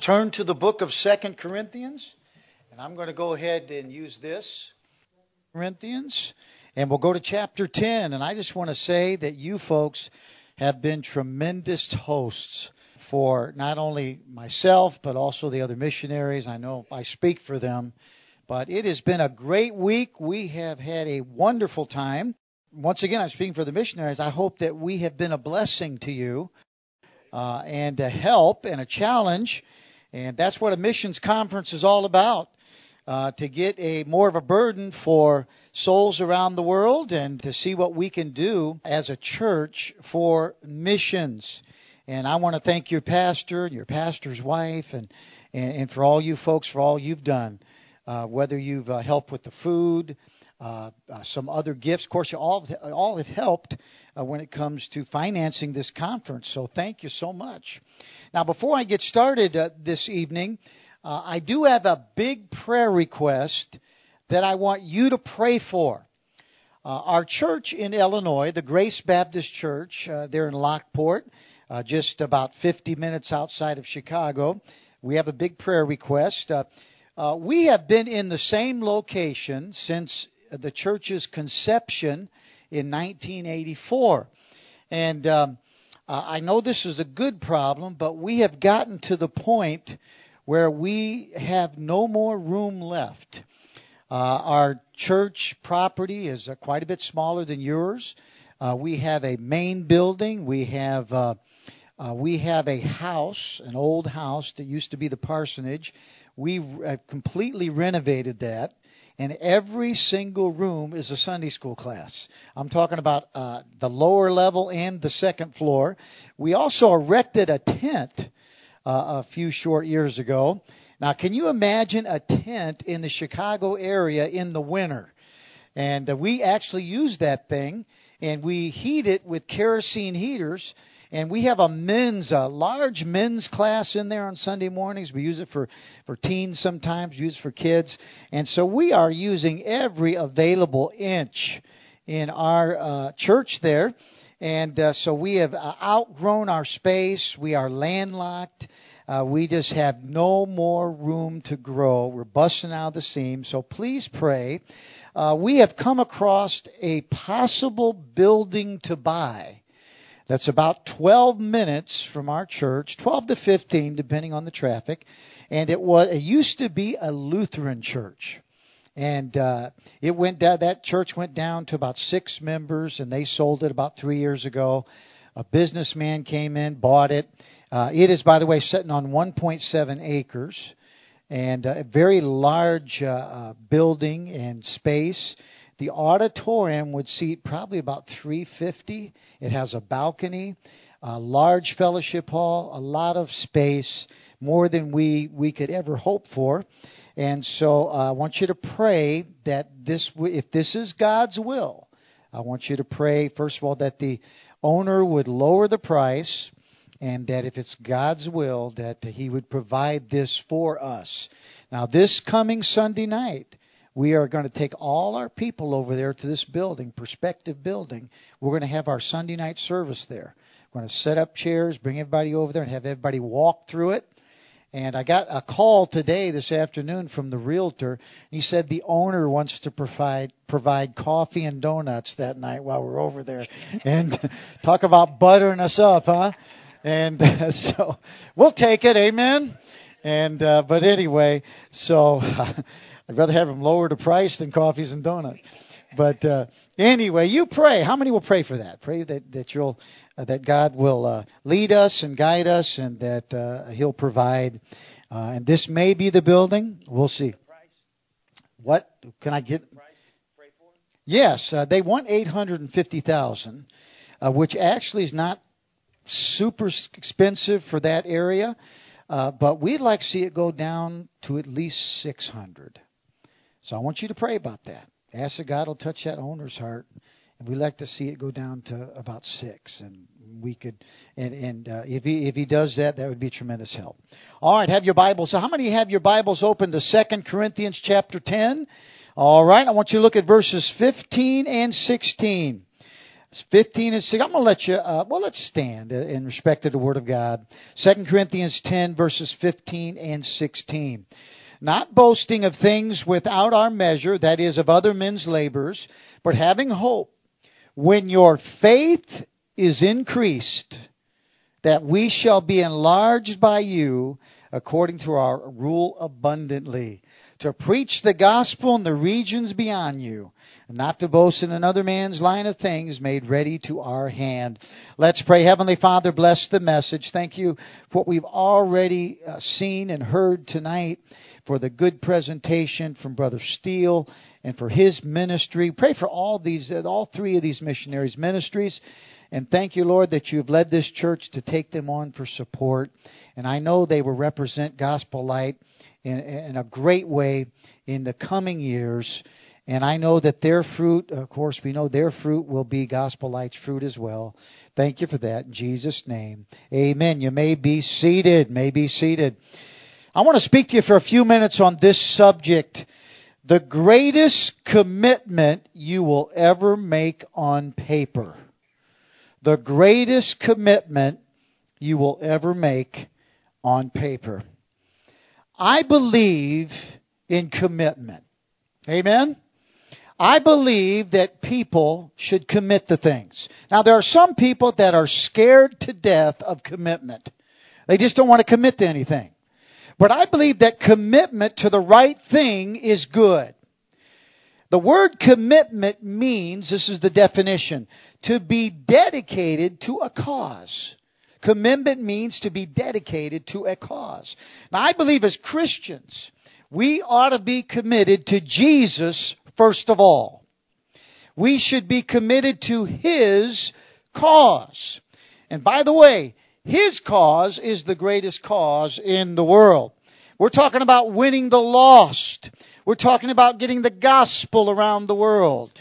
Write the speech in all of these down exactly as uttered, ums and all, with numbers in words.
Turn to the book of Second Corinthians, and I'm going to go ahead and use this, Corinthians, and we'll go to chapter ten. And I just want to say that you folks have been tremendous hosts for not only myself, but also the other missionaries. I know I speak for them, but it has been a great week. We have had a wonderful time. Once again, I'm speaking for the missionaries. I hope that we have been a blessing to you uh, and a help and a challenge. And that's what a missions conference is all about, uh, to get a more of a burden for souls around the world and to see what we can do as a church for missions. And I want to thank your pastor and your pastor's wife and, and, and for all you folks, for all you've done, uh, whether you've uh, helped with the food, uh, uh, some other gifts. Of course, you all, all have helped uh, when it comes to financing this conference. So thank you so much. Now, before I get started uh, this evening, uh, I do have a big prayer request that I want you to pray for. Uh, our church in Illinois, the Grace Baptist Church, uh, there in Lockport, uh, just about fifty minutes outside of Chicago, we have a big prayer request. Uh, uh, we have been in the same location since the church's conception in nineteen eighty-four. And um, uh, I know this is a good problem, but we have gotten to the point where we have no more room left. Uh, our church property is uh, quite a bit smaller than yours. Uh, we have a main building. We have uh, uh, we have a house, an old house that used to be the parsonage. We have completely renovated that. And every single room is a Sunday school class. I'm talking about uh, the lower level and the second floor. We also erected a tent uh, a few short years ago. Now, can you imagine a tent in the Chicago area in the winter? And uh, we actually use that thing, and we heat it with kerosene heaters. And we have a men's, a large men's class in there on Sunday mornings. We use it for, for teens sometimes, use it for kids. And so we are using every available inch in our uh, church there. And uh, so we have uh, outgrown our space. We are landlocked. Uh, we just have no more room to grow. We're busting out the seams. So please pray. Uh, we have come across a possible building to buy. That's about twelve minutes from our church, twelve to fifteen, depending on the traffic. And it was it used to be a Lutheran church, and uh, it went down. That church went down to about six members, and they sold it about three years ago. A businessman came in, bought it. Uh, it is, by the way, sitting on one point seven acres, and a very large uh, uh, building and space. The auditorium would seat probably about three hundred fifty. It has a balcony, a large fellowship hall, a lot of space, more than we, we could ever hope for. And so uh, I want you to pray that this, if this is God's will, I want you to pray, first of all, that the owner would lower the price, and that if it's God's will, that He would provide this for us. Now, this coming Sunday night, we are going to take all our people over there to this building, prospective building. We're going to have our Sunday night service there. We're going to set up chairs, bring everybody over there, and have everybody walk through it. And I got a call today, this afternoon, from the realtor. He said the owner wants to provide provide coffee and donuts that night while we're over there. And talk about buttering us up, huh? And uh, so we'll take it, amen? And uh, but anyway, so... Uh, I'd rather have them lower the price than coffees and donuts. But uh, anyway, you pray. How many will pray for that? Pray that that you'll uh, that God will uh, lead us and guide us, and that uh, He'll provide. Uh, and this may be the building. We'll see. What can I get? Yes, uh, they want eight hundred and fifty thousand, uh, which actually is not super expensive for that area. Uh, but we'd like to see it go down to at least six hundred. So I want you to pray about that. Ask that God will touch that owner's heart, and we'd like to see it go down to about six. And we could, and, and uh, if he if he does that, that would be tremendous help. All right, have your Bibles. So how many have your Bibles open to Second Corinthians chapter ten? All right, I want you to look at verses fifteen and sixteen. fifteen and six. I'm going to let you, uh, well, let's stand in respect to the Word of God. Second Corinthians ten, verses fifteen and sixteen. Not boasting of things without our measure, that is, of other men's labors, but having hope, when your faith is increased, that we shall be enlarged by you, according to our rule abundantly, to preach the gospel in the regions beyond you, and not to boast in another man's line of things made ready to our hand. Let's pray. Heavenly Father, bless the message. Thank you for what we've already uh, seen and heard tonight, for the good presentation from Brother Steele, and for his ministry. Pray for all these, all three of these missionaries' ministries. And thank you, Lord, that you've led this church to take them on for support. And I know they will represent Gospel Light in, in a great way in the coming years. And I know that their fruit, of course, we know their fruit will be Gospel Light's fruit as well. Thank you for that. In Jesus' name, amen. You may be seated. May be seated. I want to speak to you for a few minutes on this subject. The greatest commitment you will ever make on paper. The greatest commitment you will ever make on paper. I believe in commitment. Amen? I believe that people should commit to things. Now, there are some people that are scared to death of commitment. They just don't want to commit to anything. But I believe that commitment to the right thing is good. The word commitment means, this is the definition, to be dedicated to a cause. Commitment means to be dedicated to a cause. Now, I believe as Christians, we ought to be committed to Jesus first of all. We should be committed to His cause. And by the way, His cause is the greatest cause in the world. We're talking about winning the lost. We're talking about getting the gospel around the world.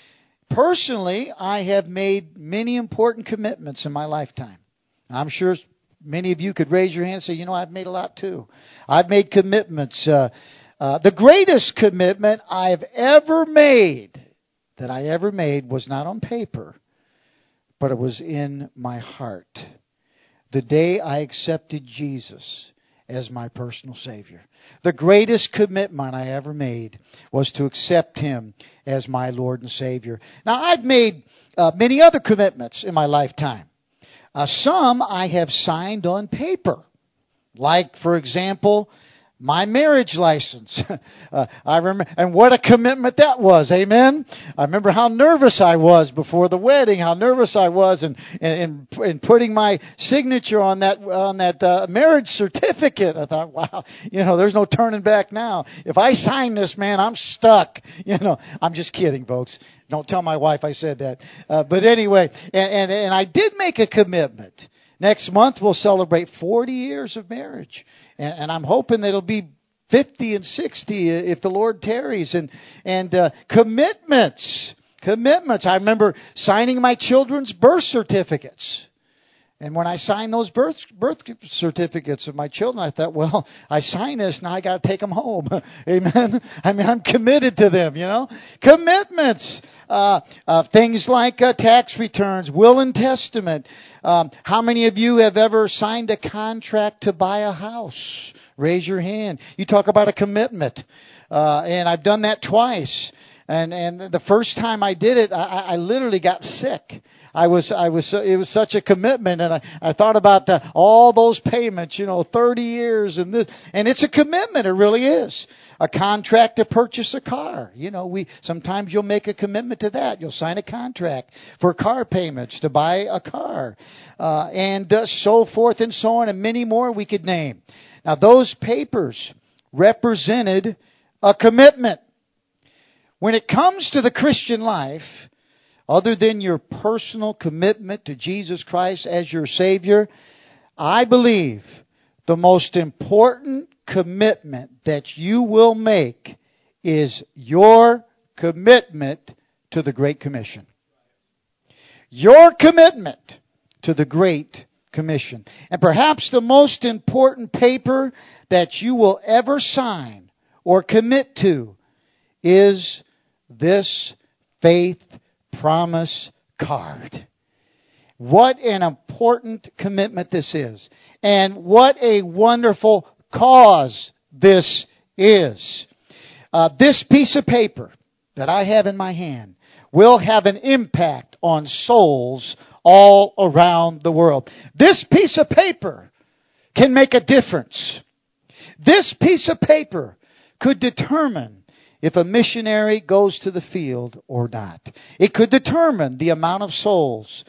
Personally, I have made many important commitments in my lifetime. I'm sure many of you could raise your hand and say, you know, I've made a lot too. I've made commitments. Uh, uh, the greatest commitment I've ever made, that I ever made, was not on paper, but it was in my heart. The day I accepted Jesus as my personal Savior. The greatest commitment I ever made was to accept Him as my Lord and Savior. Now, I've made uh, many other commitments in my lifetime. Uh, some I have signed on paper. Like, for example, my marriage license. uh, I remember, and what a commitment that was. Amen. I remember how nervous I was before the wedding. How nervous I was in in, in putting my signature on that on that uh, marriage certificate. I thought, wow, you know, there's no turning back now. If I sign this, man, I'm stuck. You know, I'm just kidding, folks. Don't tell my wife I said that. Uh, but anyway, and, and and I did make a commitment. Next month we'll celebrate forty years of marriage. And, and I'm hoping that it'll be fifty and sixty if the Lord tarries. And, and uh, commitments. Commitments. I remember signing my children's birth certificates. And when I signed those birth birth certificates of my children, I thought, well, I signed this, now I got to take them home. Amen. I mean, I'm committed to them, you know. Commitments. Uh, uh, things like uh, tax returns, will and testament. Um, how many of you have ever signed a contract to buy a house? Raise your hand. You talk about a commitment. Uh, and I've done that twice. And and the first time I did it, I, I literally got sick. I was, I was, it was such a commitment, and I, I thought about the, all those payments, you know, thirty years and this, and it's a commitment. It really is. A contract to purchase a car. You know, we, sometimes you'll make a commitment to that. You'll sign a contract for car payments to buy a car, uh, and uh, so forth and so on, and many more we could name. Now, those papers represented a commitment. When it comes to the Christian life, other than your personal commitment to Jesus Christ as your Savior, I believe the most important commitment that you will make is your commitment to the Great Commission. Your commitment to the Great Commission. And perhaps the most important paper that you will ever sign or commit to is this faith promise card. What an important commitment this is. And what a wonderful cause this is. Uh, this piece of paper that I have in my hand will have an impact on souls all around the world. This piece of paper can make a difference. This piece of paper could determine if a missionary goes to the field or not. It could determine the amount of souls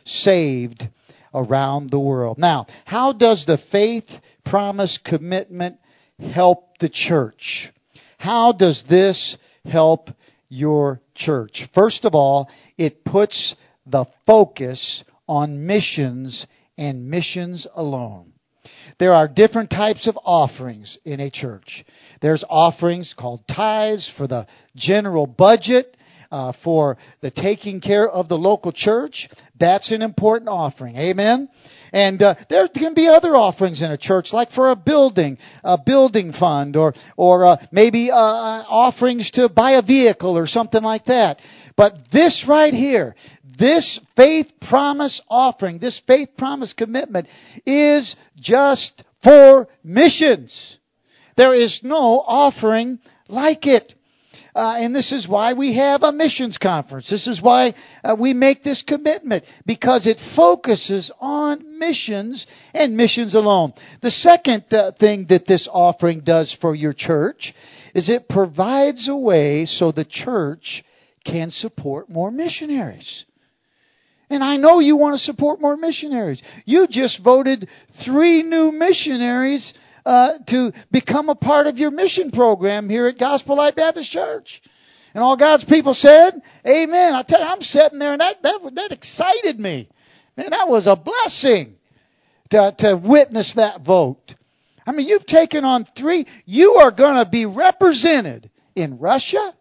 saved around the world. Now, how does the faith promise commitment help the church? How does this help your church? First of all, it puts the focus on missions and missions alone. There are different types of offerings in a church. There's offerings called tithes for the general budget, uh, for the taking care of the local church. That's an important offering. Amen? And uh, there can be other offerings in a church, like for a building, a building fund, or or uh, maybe uh, offerings to buy a vehicle or something like that. But this right here, this faith promise offering, this faith promise commitment is just for missions. There is no offering like it. Uh, and this is why we have a missions conference. This is why uh, we make this commitment, because it focuses on missions and missions alone. The second uh, thing that this offering does for your church is it provides a way so the church can support more missionaries. And I know you want to support more missionaries. You just voted three new missionaries uh, to become a part of your mission program here at Gospel Light Baptist Church. And all God's people said, amen. I tell you, I'm sitting there and that, that, that excited me. Man, that was a blessing to, to witness that vote. I mean, you've taken on three. You are going to be represented in Russia,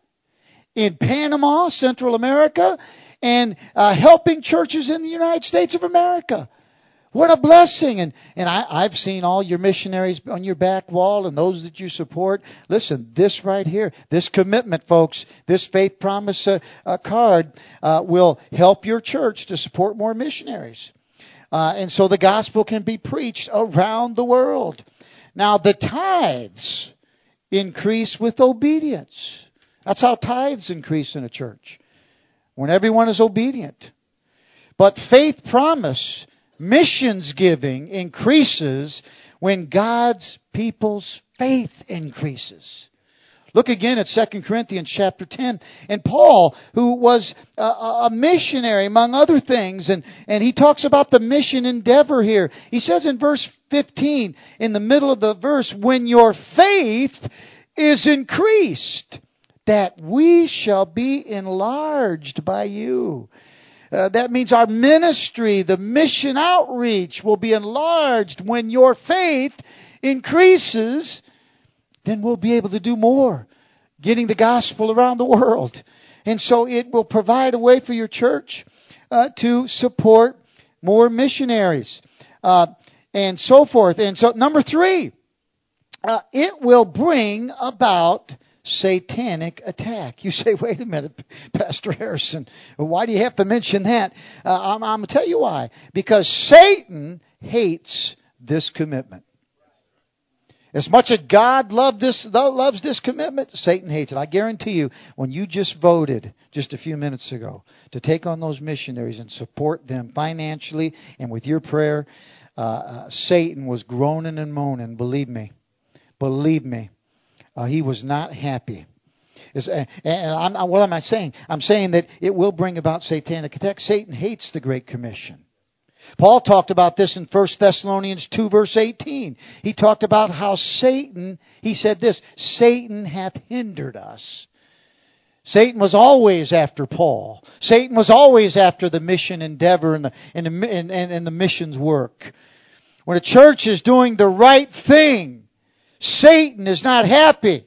in Panama, Central America, and uh, helping churches in the United States of America. What a blessing. And and I, I've seen all your missionaries on your back wall and those that you support. Listen, this right here, this commitment, folks, this faith promise uh, uh, card uh, will help your church to support more missionaries. Uh, and so the gospel can be preached around the world. Now, the tithes increase with obedience. That's how tithes increase in a church, when everyone is obedient. But faith promise, missions giving increases when God's people's faith increases. Look again at Second Corinthians chapter ten. And Paul, who was a, a missionary among other things, and, and he talks about the mission endeavor here. He says in verse fifteen, in the middle of the verse, when your faith is increased, that we shall be enlarged by you. Uh, that means our ministry, the mission outreach, will be enlarged. When your faith increases, then we'll be able to do more, getting the gospel around the world. And so it will provide a way for your church uh, to support more missionaries uh, and so forth. And so number three, uh, it will bring about satanic attack. You say, wait a minute, Pastor Harrison, why do you have to mention that? Uh, I'm, I'm going to tell you why. Because Satan hates this commitment. As much as God loved this, loves this commitment, Satan hates it. I guarantee you, when you just voted just a few minutes ago to take on those missionaries and support them financially and with your prayer, uh, uh, Satan was groaning and moaning. Believe me. Believe me. Uh, he was not happy. It's, uh, and I'm, what am I saying? I'm saying that it will bring about satanic attack. Satan hates the Great Commission. Paul talked about this in First Thessalonians two, verse eighteen. He talked about how Satan, he said this, Satan hath hindered us. Satan was always after Paul. Satan was always after the mission endeavor and the, and the, and, and, and the missions work. When a church is doing the right thing, Satan is not happy.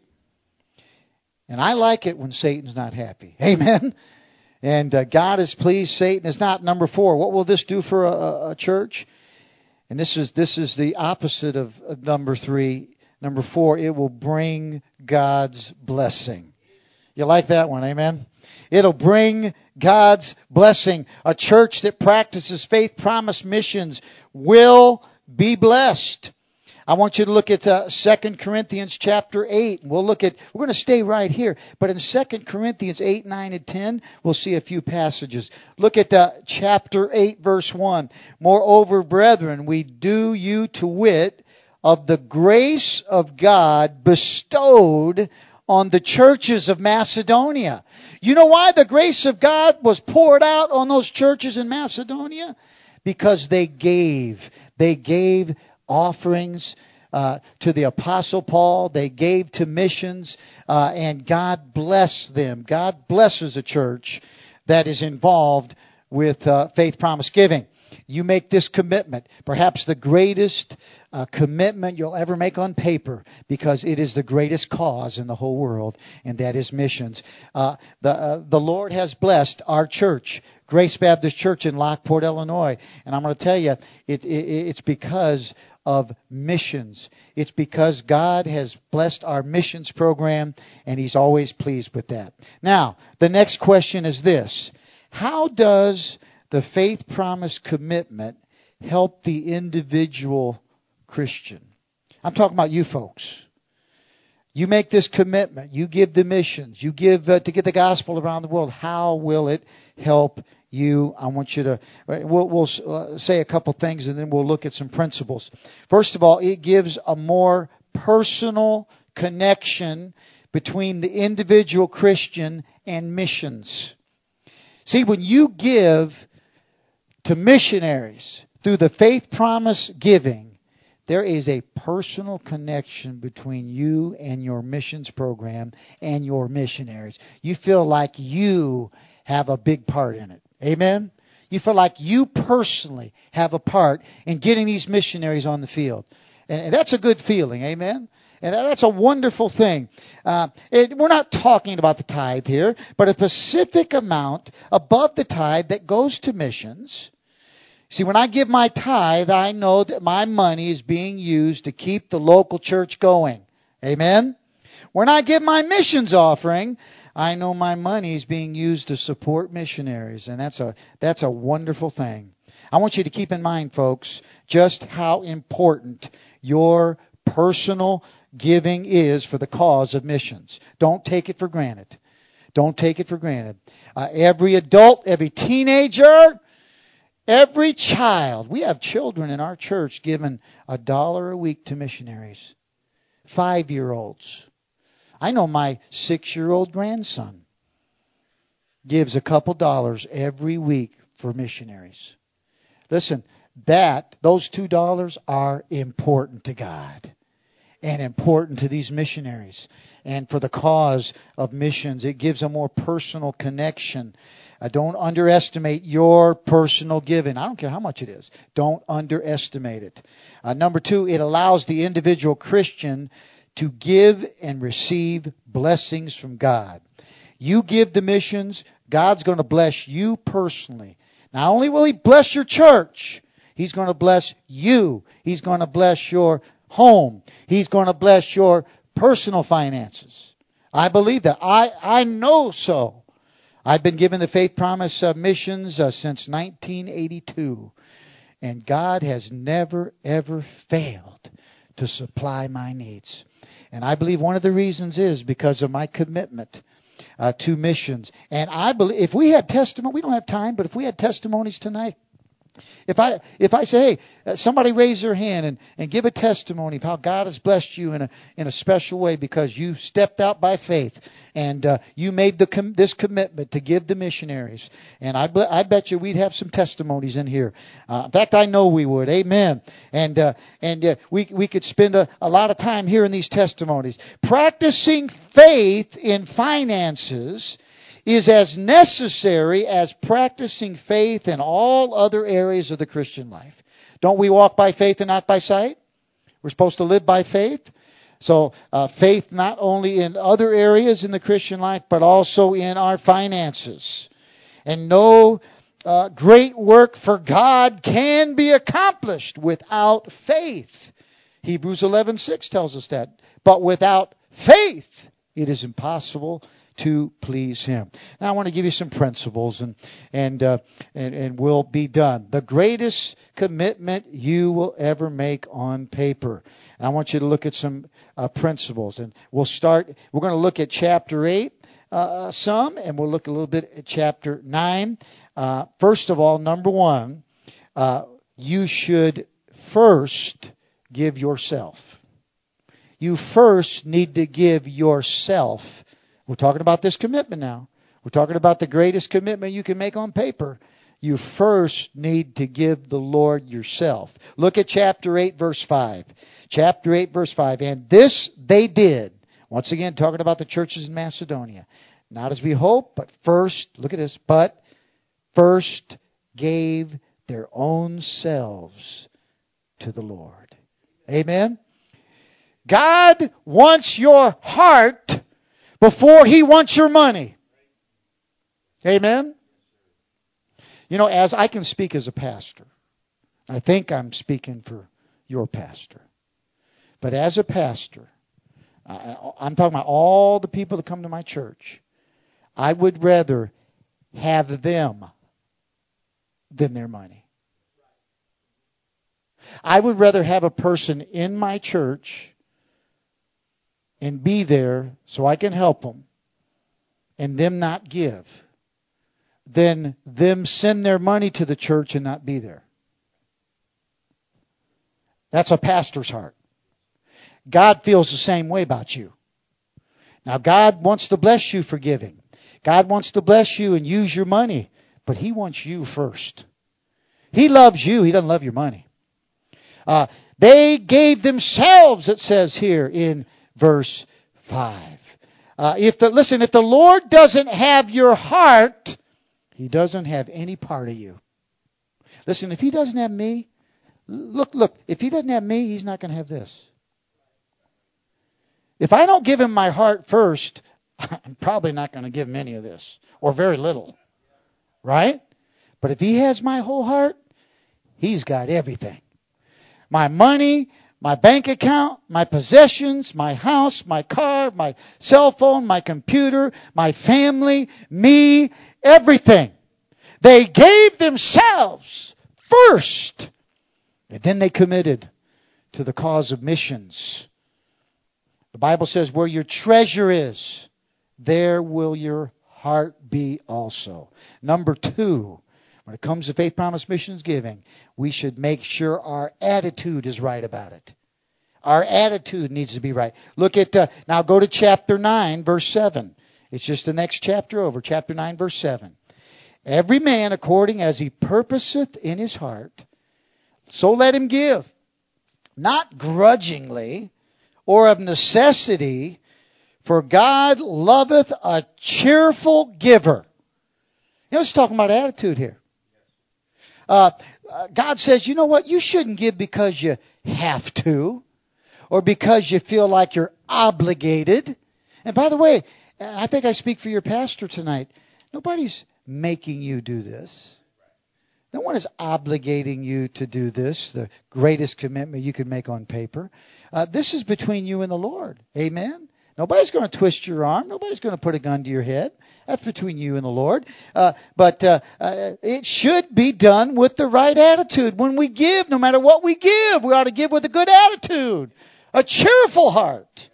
And I like it when Satan's not happy. Amen? And uh, God is pleased. Satan is not. Number four, what will this do for a, a church? And this is this is the opposite of, of number three. Number four, it will bring God's blessing. You like that one? Amen? It'll bring God's blessing. A church that practices faith promise missions will be blessed. I want you to look at uh, Second Corinthians chapter eight. We'll look at, we're going to stay right here. But in Second Corinthians eight, nine, and ten, we'll see a few passages. Look at uh, chapter eight, verse one. Moreover, brethren, we do you to wit of the grace of God bestowed on the churches of Macedonia. You know why the grace of God was poured out on those churches in Macedonia? Because they gave. They gave offerings uh, to the Apostle Paul. They gave to missions, uh, and God blessed them. God blesses a church that is involved with uh, faith promise giving. You make this commitment, perhaps the greatest uh, commitment you'll ever make on paper, because it is the greatest cause in the whole world, and that is missions. Uh, the uh, the Lord has blessed our church, Grace Baptist Church in Lockport, Illinois, and I'm going to tell you, it, it, it's because of missions. It's because God has blessed our missions program, and He's always pleased with that. Now, the next question is this: how does the faith promise commitment help the individual Christian? I'm talking about you folks. You make this commitment. You give to missions. You give uh, to get the gospel around the world. How will it help you? I want you to, we'll, we'll uh, say a couple things, and then we'll look at some principles. First of all, it gives a more personal connection between the individual Christian and missions. See, when you give to missionaries through the faith promise giving, there is a personal connection between you and your missions program and your missionaries. You feel like you have a big part in it. Amen? You feel like you personally have a part in getting these missionaries on the field. And that's a good feeling. Amen? And that's a wonderful thing. Uh, it, we're not talking about the tithe here, but a specific amount above the tithe that goes to missions. See, when I give my tithe, I know that my money is being used to keep the local church going. Amen? When I give my missions offering, I know my money is being used to support missionaries. And that's a, that's a wonderful thing. I want you to keep in mind, folks, just how important your personal giving is for the cause of missions. Don't take it for granted. Don't take it for granted. Uh, every adult, every teenager, every child. We have children in our church giving a dollar a week to missionaries. Five-year-olds. I know my six-year-old grandson gives a couple dollars every week for missionaries. Listen, that, those two dollars are important to God and important to these missionaries. And for the cause of missions, it gives a more personal connection. Uh, don't underestimate your personal giving. I don't care how much it is. Don't underestimate it. Uh, number two, it allows the individual Christian to give and receive blessings from God. You give to missions, God's going to bless you personally. Not only will He bless your church, He's going to bless you. He's going to bless your home. He's going to bless your personal finances. I believe that. I, I know so. I've been given the Faith Promise uh, missions uh, since nineteen eighty-two. And God has never, ever failed to supply my needs. And I believe one of the reasons is because of my commitment uh, to missions. And I believe if we had testimony, we don't have time, but if we had testimonies tonight, If I if I say, hey, somebody raise their hand and, and give a testimony of how God has blessed you in a in a special way because you stepped out by faith and uh, you made the com- this commitment to give to missionaries, and I I bet you we'd have some testimonies in here. Uh, in fact, I know we would. Amen. And uh, and uh, we we could spend a, a lot of time hearing these testimonies. Practicing faith in finances is as necessary as practicing faith in all other areas of the Christian life. Don't we walk by faith and not by sight? We're supposed to live by faith. So uh, faith not only in other areas in the Christian life, but also in our finances. And no uh, great work for God can be accomplished without faith. Hebrews eleven six tells us that. But without faith, it is impossible to please Him. Now I want to give you some principles, and and uh, and, and we'll be done. The greatest commitment you will ever make on paper. And I want you to look at some uh, principles, and we'll start. We're going to look at chapter eight uh, some, and we'll look a little bit at chapter nine. Uh, first of all, number one, uh, you should first give yourself. You first need to give yourself. We're talking about this commitment now. We're talking about the greatest commitment you can make on paper. You first need to give the Lord yourself. Look at chapter eight, verse five. Chapter eight, verse five. And this they did. Once again, talking about the churches in Macedonia. Not as we hope, but first, look at this, but first gave their own selves to the Lord. Amen? God wants your heart before He wants your money. Amen? You know, as I can speak as a pastor, I think I'm speaking for your pastor. But as a pastor, I, I'm talking about all the people that come to my church. I would rather have them than their money. I would rather have a person in my church and be there so I can help them and them not give than them send their money to the church and not be there. That's a pastor's heart. God feels the same way about you. Now, God wants to bless you for giving. God wants to bless you and use your money, but He wants you first. He loves you. He doesn't love your money. Uh, they gave themselves, it says here in verse five. Uh, if the, listen, if the Lord doesn't have your heart, He doesn't have any part of you. Listen, if He doesn't have me, look, look, if He doesn't have me, He's not going to have this. If I don't give Him my heart first, I'm probably not going to give Him any of this, or very little. Right? But if He has my whole heart, He's got everything. My money, my bank account, my possessions, my house, my car, my cell phone, my computer, my family, me, everything. They gave themselves first. And then they committed to the cause of missions. The Bible says, where your treasure is, there will your heart be also. Number two, when it comes to Faith Promise Missions giving, we should make sure our attitude is right about it. Our attitude needs to be right. Look at, uh, now go to chapter nine, verse seven. It's just the next chapter over, chapter nine, verse seven. Every man according as he purposeth in his heart, so let him give. Not grudgingly or of necessity, for God loveth a cheerful giver. You know, it's talking about attitude here. Uh, God says, you know what? You shouldn't give because you have to or because you feel like you're obligated. And by the way, I think I speak for your pastor tonight. Nobody's making you do this. No one is obligating you to do this, the greatest commitment you can make on paper. Uh, this is between you and the Lord. Amen? Nobody's going to twist your arm. Nobody's going to put a gun to your head. That's between you and the Lord. Uh, but uh, uh, it should be done with the right attitude. When we give, no matter what we give, we ought to give with a good attitude, a cheerful heart.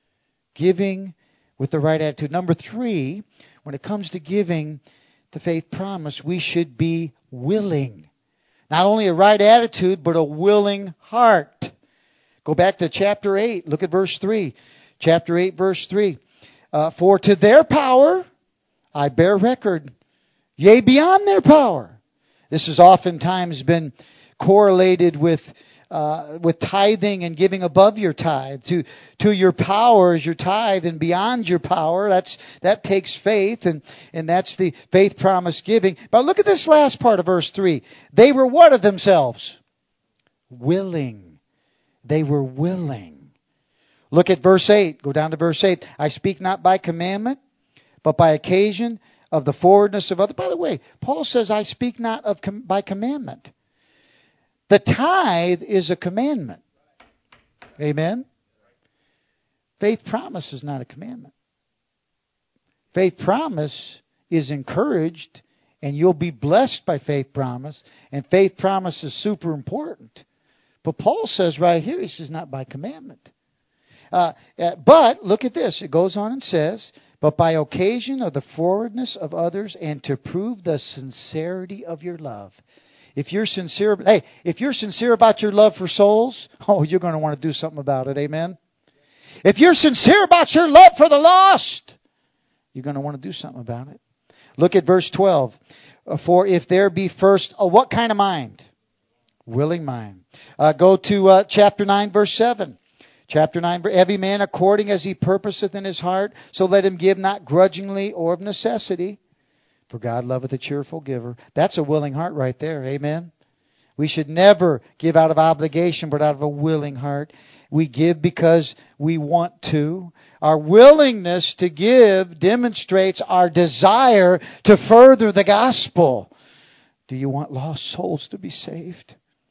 Giving with the right attitude. Number three, when it comes to giving the faith promise, we should be willing. Not only a right attitude, but a willing heart. Go back to chapter eight. Look at verse three. Chapter eight, verse three. Uh, For to their power I bear record, yea, beyond their power. This has oftentimes been correlated with uh, with tithing and giving above your tithe. To to your power is your tithe, and beyond your power, that's that takes faith, and, and that's the faith promise giving. But look at this last part of verse three. They were what of themselves? Willing. They were willing. Look at verse eight. Go down to verse eight. I speak not by commandment, but by occasion of the forwardness of others. By the way, Paul says, I speak not of com- by commandment. The tithe is a commandment. Amen? Faith promise is not a commandment. Faith promise is encouraged, and you'll be blessed by faith promise. And faith promise is super important. But Paul says right here, he says, not by commandment. Uh, uh, but, look at this. It goes on and says, but by occasion of the forwardness of others and to prove the sincerity of your love. If you're sincere, hey, if you're sincere about your love for souls, oh, you're going to want to do something about it. Amen? If you're sincere about your love for the lost, you're going to want to do something about it. Look at verse twelve. For if there be first, a what kind of mind? Willing mind. Uh, go to uh, chapter nine, verse seven. Chapter nine, every man according as he purposeth in his heart, so let him give not grudgingly or of necessity. For God loveth a cheerful giver. That's a willing heart right there. Amen. We should never give out of obligation, but out of a willing heart. We give because we want to. Our willingness to give demonstrates our desire to further the gospel. Do you want lost souls to be saved?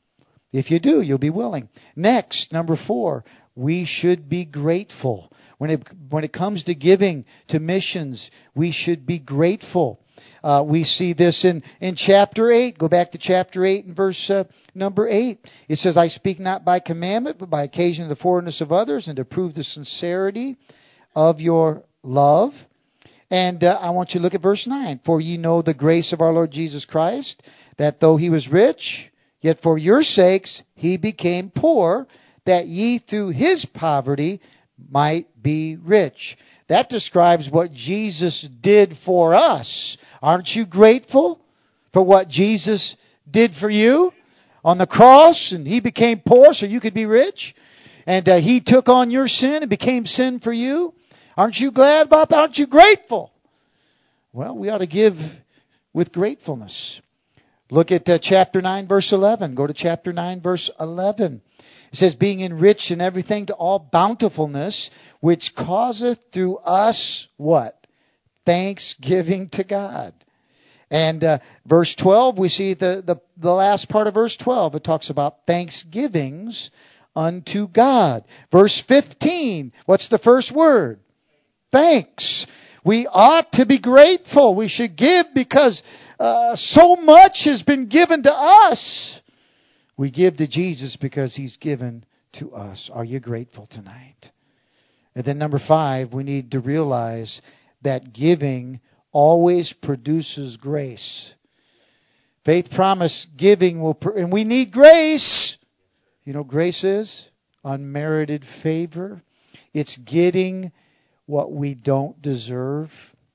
If you do, you'll be willing. Next, number four, we should be grateful. When it, when it comes to giving to missions, we should be grateful. Uh, we see this in, in chapter eight. Go back to chapter eight and verse uh, number eight. It says, I speak not by commandment, but by occasion of the forwardness of others, and to prove the sincerity of your love. And uh, I want you to look at verse nine. For ye know the grace of our Lord Jesus Christ, that though he was rich, yet for your sakes he became poor, that ye through his poverty might be rich. That describes what Jesus did for us. Aren't you grateful for what Jesus did for you on the cross? And he became poor so you could be rich. And uh, he took on your sin and became sin for you. Aren't you glad about that? Aren't you grateful? Well, we ought to give with gratefulness. Look at uh, chapter nine, verse eleven. Go to chapter nine, verse eleven. It says, being enriched in everything to all bountifulness, which causeth through us, what? Thanksgiving to God. And uh, verse twelve, we see the, the, the last part of verse twelve. It talks about thanksgivings unto God. Verse fifteen, what's the first word? Thanks. We ought to be grateful. We should give because uh, so much has been given to us. We give to Jesus because He's given to us. Are you grateful tonight? And then number five, we need to realize that giving always produces grace. Faith promise giving will, pr- and we need grace. You know, grace is unmerited favor. It's getting what we don't deserve.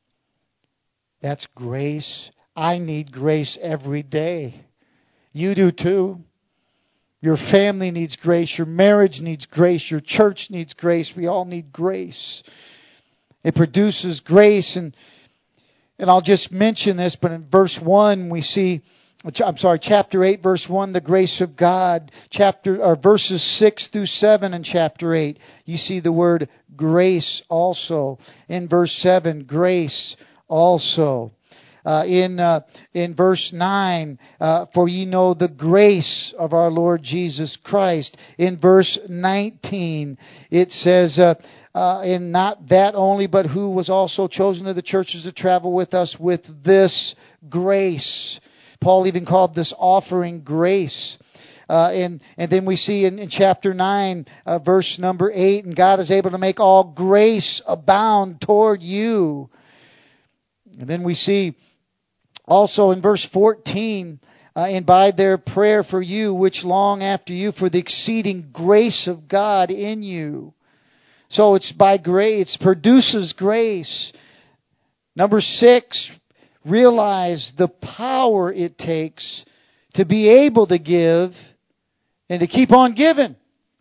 That's grace. I need grace every day. You do too. Your family needs grace. Your marriage needs grace. Your church needs grace. We all need grace. It produces grace. And and I'll just mention this, but in verse one we see, I'm sorry, chapter eight, verse one, the grace of God. Chapter or verses six through seven in chapter eight, you see the word grace also. In verse seven, grace also. Uh, in uh, in verse nine, uh, for ye know the grace of our Lord Jesus Christ. In verse nineteen, it says, uh, uh, and not that only, but who was also chosen of the churches to travel with us with this grace. Paul even called this offering grace. Uh, and, and then we see in, in chapter nine, uh, verse number eight, and God is able to make all grace abound toward you. And then we see also in verse fourteen, uh, and by their prayer for you, which long after you, for the exceeding grace of God in you. So it's by grace, it produces grace. Number six, realize the power it takes to be able to give and to keep on giving.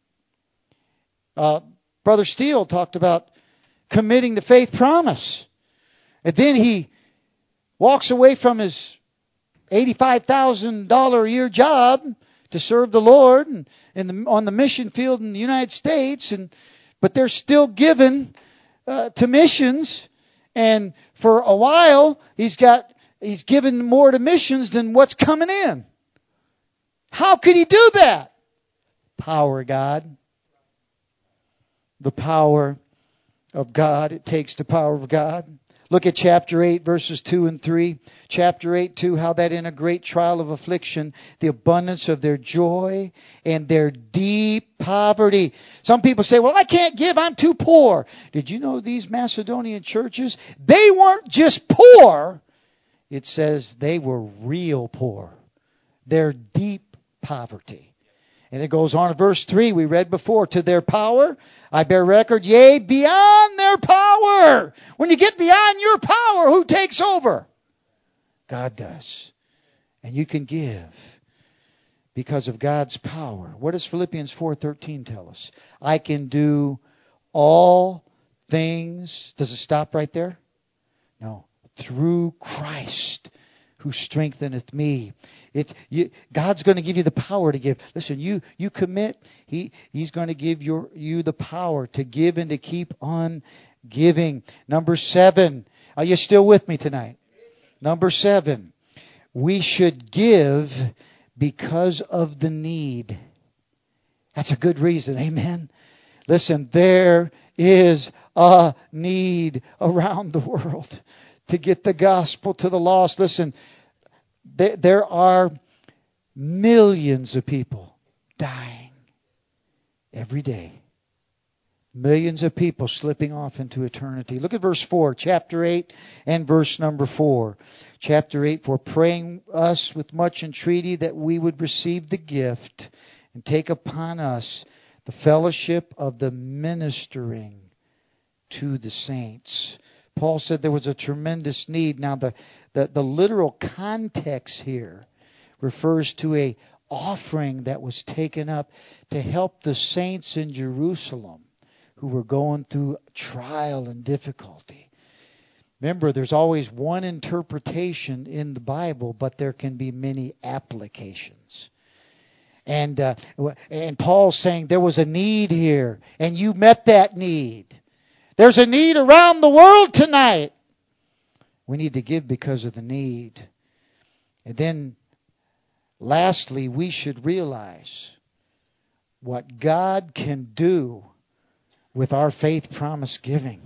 Uh, Brother Steele talked about committing the faith promise. And then he walks away from his eighty-five thousand dollars a year job to serve the Lord and, and the, on the mission field in the United States, and but they're still given uh, to missions. And for a while, he's got he's given more to missions than what's coming in. How could he do that? Power of God. The power of God. It takes the power of God. Look at chapter eight, verses two and three. Chapter eight, two, how that in a great trial of affliction, the abundance of their joy and their deep poverty. Some people say, well, I can't give, I'm too poor. Did you know these Macedonian churches, they weren't just poor. It says they were real poor. Their deep poverty. And it goes on in verse three, we read before, to their power, I bear record, yea, beyond their power. When you get beyond your power, who takes over? God does. And you can give because of God's power. What does Philippians four thirteen tell us? I can do all things. Does it stop right there? No. Through Christ who strengtheneth me. It, you, God's going to give you the power to give. Listen, you you commit. He He's going to give your you the power to give and to keep on giving. Number seven. Are you still with me tonight? Number seven. We should give because of the need. That's a good reason. Amen. Listen, there is a need around the world to get the gospel to the lost. Listen, there, there are millions of people dying every day. Millions of people slipping off into eternity. Look at verse four, chapter eight and verse number four. Chapter eight, for praying us with much entreaty that we would receive the gift and take upon us the fellowship of the ministering to the saints. Paul said there was a tremendous need. Now, the, the, the literal context here refers to a offering that was taken up to help the saints in Jerusalem who were going through trial and difficulty. Remember, there's always one interpretation in the Bible, but there can be many applications. And uh, and Paul's saying there was a need here, and you met that need. There's a need around the world tonight. We need to give because of the need. And then, lastly, we should realize what God can do with our faith promise giving.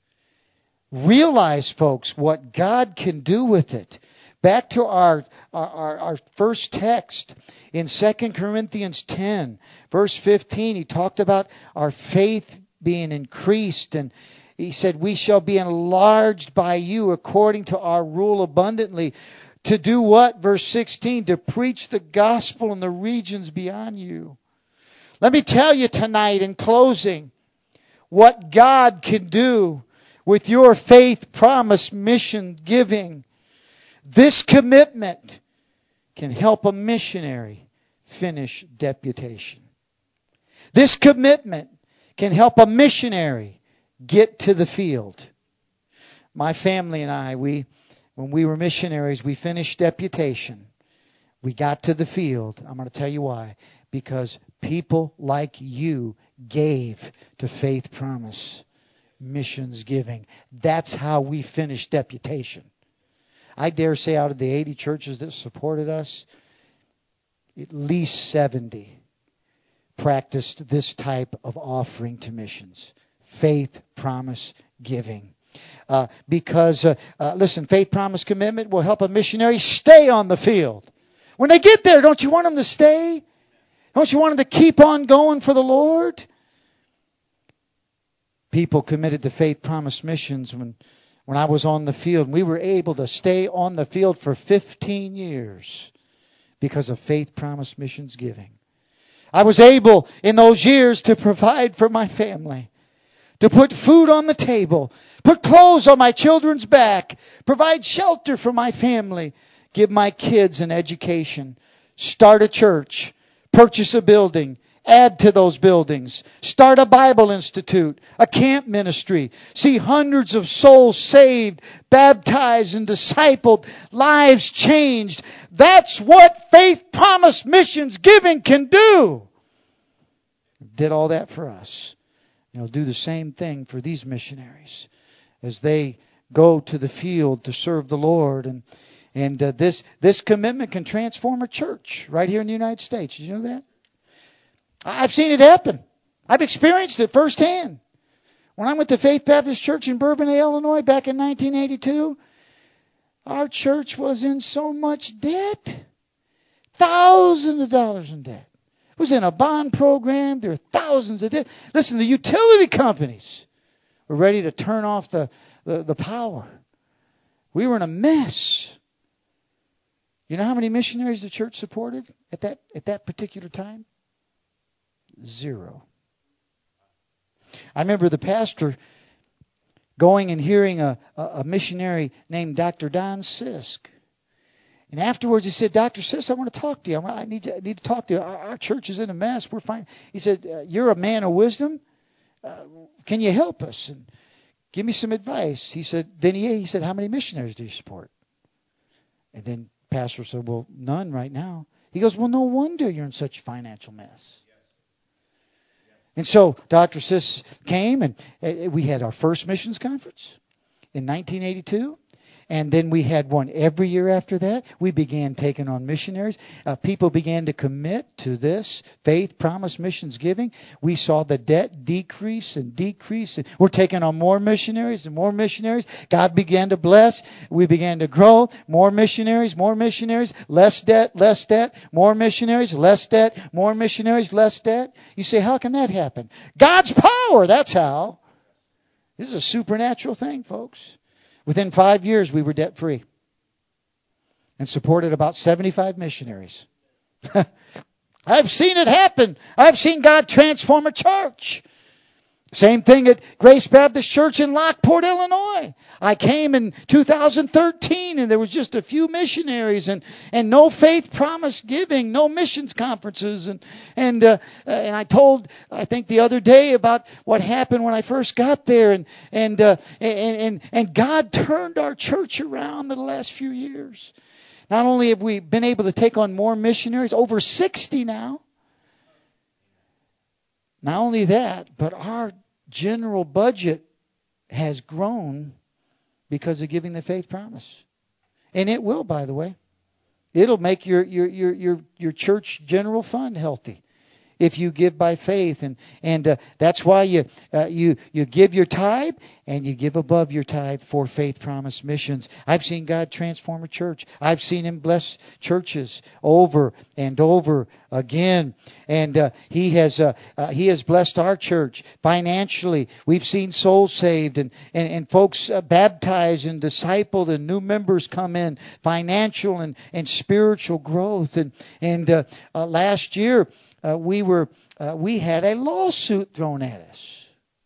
Realize, folks, what God can do with it. Back to our, our, our first text in Second Corinthians ten, verse fifteen, he talked about our faith being increased, and he said, we shall be enlarged by you according to our rule abundantly. To do what? Verse sixteen, to preach the gospel in the regions beyond you. Let me tell you tonight in closing what God can do with your faith promise mission giving. This commitment can help a missionary finish deputation. This commitment can help a missionary get to the field. My family and I, we, when we were missionaries, we finished deputation. We got to the field. I'm going to tell you why. Because people like you gave to Faith Promise missions giving. That's how we finished deputation. I dare say out of the eighty churches that supported us, at least seventy practiced this type of offering to missions. Faith, promise, giving. Uh, because, uh, uh, listen, faith, promise, commitment will help a missionary stay on the field. When they get there, don't you want them to stay? Don't you want them to keep on going for the Lord? People committed to faith, promise missions when, when I was on the field. We were able to stay on the field for fifteen years because of faith, promise, missions giving. I was able in those years to provide for my family, to put food on the table, put clothes on my children's back, provide shelter for my family, give my kids an education, start a church, purchase a building, add to those buildings, start a Bible institute, a camp ministry, see hundreds of souls saved, baptized and discipled, lives changed. That's what faith, promise, missions giving can do. Did all that for us. And He'll do the same thing for these missionaries as they go to the field to serve the Lord. And and uh, this this commitment can transform a church right here in the United States. Did you know that? I've seen it happen. I've experienced it firsthand. When I went to Faith Baptist Church in Bourbonnais, Illinois back in nineteen eighty-two, our church was in so much debt. Thousands of dollars in debt. It was in a bond program. There were thousands of debt. Listen, the utility companies were ready to turn off the, the, the power. We were in a mess. You know how many missionaries the church supported at that at that particular time? Zero. I remember the pastor going and hearing a, a, a missionary named Doctor Don Sisk. And afterwards he said, Doctor Sisk, I want to talk to you. I need to, I need to talk to you. Our, our church is in a mess. We're fine. He said, uh, you're a man of wisdom. Uh, can you help us? And give me some advice. He said, then he, he said, how many missionaries do you support? And then pastor said, well, none right now. He goes, well, no wonder you're in such a financial mess. And so Doctor Sisk came, and we had our first missions conference in nineteen eighty-two. And then we had one every year after that. We began taking on missionaries. Uh, people began to commit to this faith, promise, missions giving. We saw the debt decrease and decrease. And we're taking on more missionaries and more missionaries. God began to bless. We began to grow. More missionaries, more missionaries. Less debt, less debt. More missionaries, less debt. More missionaries, less debt. You say, how can that happen? God's power, that's how. This is a supernatural thing, folks. Within five years, we were debt-free and supported about seventy-five missionaries. I've seen it happen. I've seen God transform a church. Same thing at Grace Baptist Church in Lockport, Illinois. I came in two thousand thirteen, and there was just a few missionaries and, and no faith promise giving, no missions conferences. And and uh, and I told, I think the other day about what happened when I first got there. And and uh, and, and and God turned our church around in the last few years. Not only have we been able to take on more missionaries, over sixty now. Not only that, but our general budget has grown because of giving the faith promise. And it will, by the way. It'll make your your your your, your church general fund healthy if you give by faith. And and uh, that's why you uh, you you give your tithe, and you give above your tithe for faith promise missions. I've seen God transform a church. I've seen Him bless churches over and over again. And uh, He has uh, uh, He has blessed our church financially. We've seen souls saved and and, and folks uh, baptized and discipled, and new members come in. Financial and, and spiritual growth. And and uh, uh, last year uh, we were uh, we had a lawsuit thrown at us.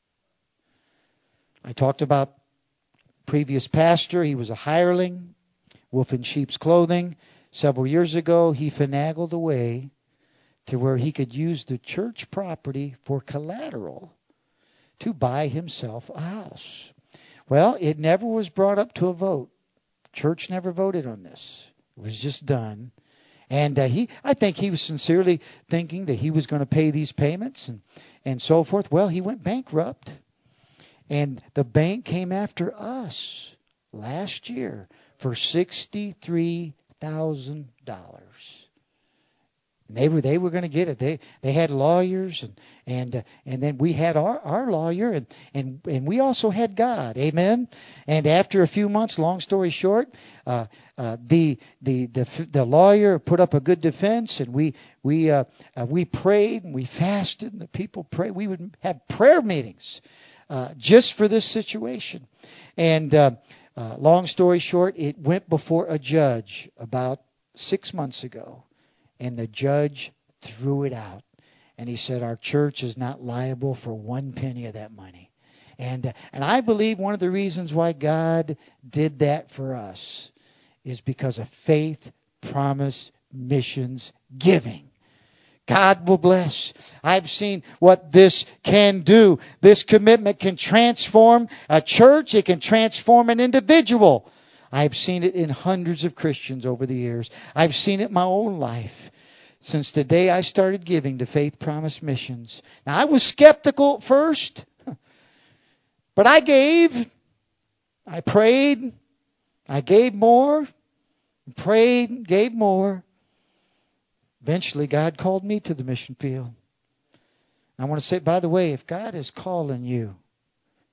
I talked about previous pastor. He was a hireling, wolf in sheep's clothing. Several years ago, he finagled a way to where he could use the church property for collateral to buy himself a house. Well, it never was brought up to a vote. Church never voted on this. It was just done. And uh, he, I think he was sincerely thinking that he was going to pay these payments and, and so forth. Well, he went bankrupt. And the bank came after us last year for sixty-three thousand dollars. They were they were going to get it. They they had lawyers, and and uh, and then we had our, our lawyer, and, and and we also had God. Amen. And after a few months, long story short, uh, uh, the the the the lawyer put up a good defense, and we we uh, uh, we prayed and we fasted, and the people prayed. We would have prayer meetings. Uh, just for this situation. And uh, uh, long story short, it went before a judge about six months ago. And the judge threw it out. And he said, our church is not liable for one penny of that money. And, uh, and I believe one of the reasons why God did that for us is because of faith, promise, missions, giving. God will bless. I've seen what this can do. This commitment can transform a church. It can transform an individual. I've seen it in hundreds of Christians over the years. I've seen it in my own life. Since the day I started giving to Faith Promise Missions. Now, I was skeptical at first. But I gave. I prayed. I gave more. Prayed. Gave more. Eventually, God called me to the mission field. I want to say, by the way, if God is calling you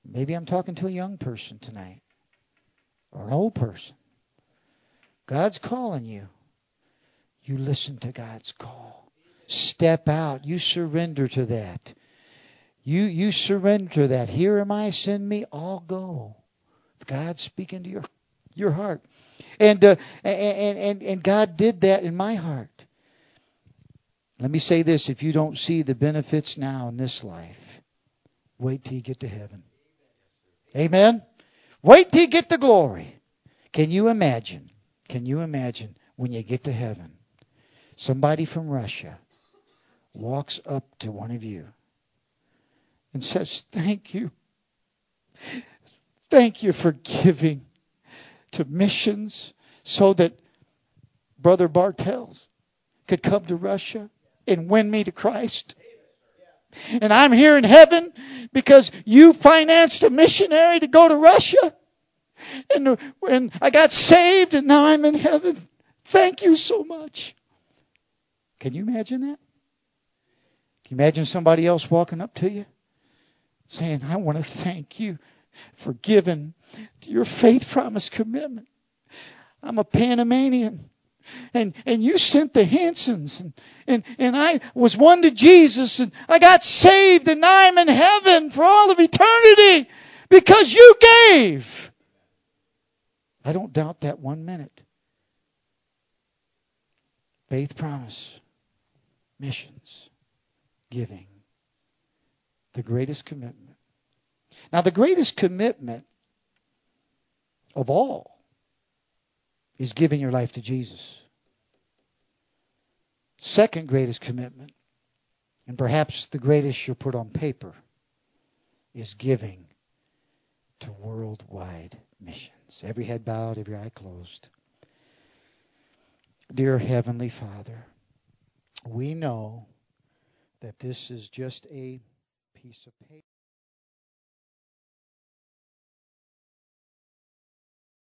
Maybe I'm talking to a young person tonight or an old person. God's calling you. You listen to God's call. Step out. You surrender to that. You you surrender to that. Here am I, send me, I'll go. God's speaking to your your heart. And, uh, and and and God did that in my heart. Let me say this, if you don't see the benefits now in this life, wait till you get to heaven. Amen? Wait till you get the glory. Can you imagine? Can you imagine when you get to heaven, somebody from Russia walks up to one of you and says, thank you. Thank you for giving to missions so that Brother Bartels could come to Russia and win me to Christ. And I'm here in heaven because you financed a missionary to go to Russia. And when I got saved and now I'm in heaven. Thank you so much. Can you imagine that? Can you imagine somebody else walking up to you saying, I want to thank you for giving to your faith promise commitment. I'm a Panamanian. And and you sent the Hansons. And, and, and I was one to Jesus. And I got saved. And now I'm in heaven for all of eternity. Because you gave. I don't doubt that one minute. Faith promise. Missions. Giving. The greatest commitment. Now the greatest commitment of all is giving your life to Jesus. Second greatest commitment, and perhaps the greatest you'll put on paper, is giving to worldwide missions. Every head bowed, every eye closed. Dear Heavenly Father, we know that this is just a piece of paper.